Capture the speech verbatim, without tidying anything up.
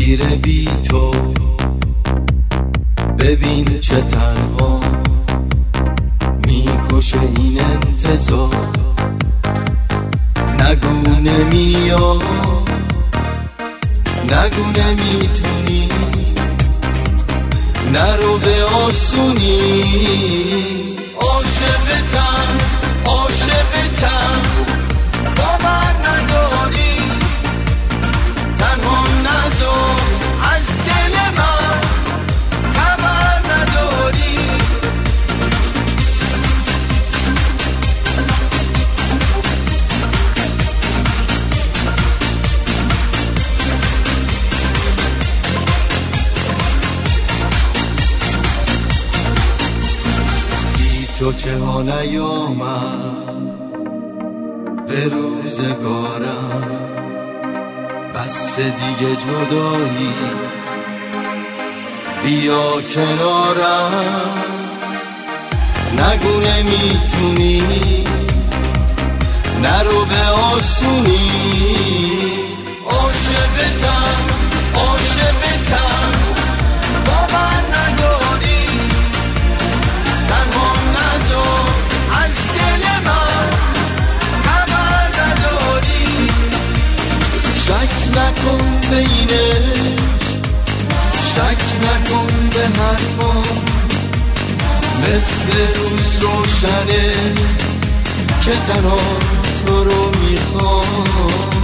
میگیره بی تو، ببین چه تنها میکشه این انتظار. نگو نمیاد، نگو نمیتونی، نرو به آسونی. عاشقتم عاشقتم باور نداری، تنها نذار از دل من خبر نداری. بی تو چه ها نیامد به روزگارم، بس دیگه جدایی بیا کنارم. نگو نمیتونی، نرو به آسونی. عاشقتم عاشقتم باور نداری، تنها نذار از دل من خبر نداری. شک نکن به اینش، شک نکن به حرفام، مثل روز روشنه که تنها تو رو میخوام.